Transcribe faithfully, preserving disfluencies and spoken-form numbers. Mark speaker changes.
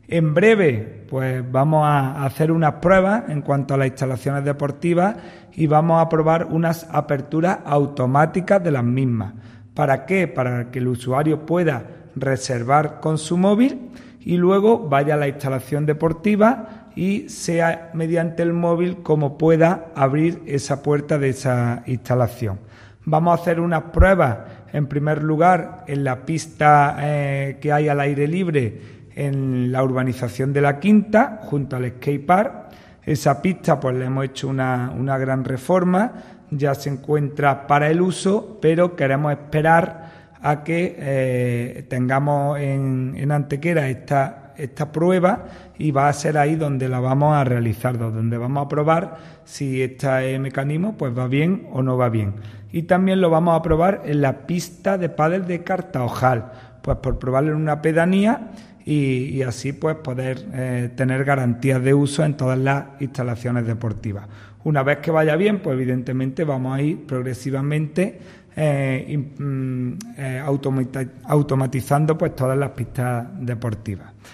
Speaker 1: En breve, pues vamos a hacer unas pruebas en cuanto a las instalaciones deportivas y vamos a probar unas aperturas automáticas de las mismas. ¿Para qué? Para que el usuario pueda reservar con su móvil y luego vaya a la instalación deportiva y sea mediante el móvil como pueda abrir esa puerta de esa instalación. Vamos a hacer unas pruebas, en primer lugar, en la pista eh, que hay al aire libre en la urbanización de La Quinta, junto al skate park. Esa pista pues le hemos hecho una, una gran reforma, ya se encuentra para el uso, pero queremos esperar a que eh, tengamos en, en Antequera esta, esta prueba y va a ser ahí donde la vamos a realizar, donde vamos a probar si este mecanismo pues va bien o no va bien. Y también lo vamos a probar en la pista de pádel de Cartaojal, pues por probarlo en una pedanía y, y así pues poder eh, tener garantías de uso en todas las instalaciones deportivas. Una vez que vaya bien, pues evidentemente vamos a ir progresivamente eh, eh, automatizando pues todas las pistas deportivas.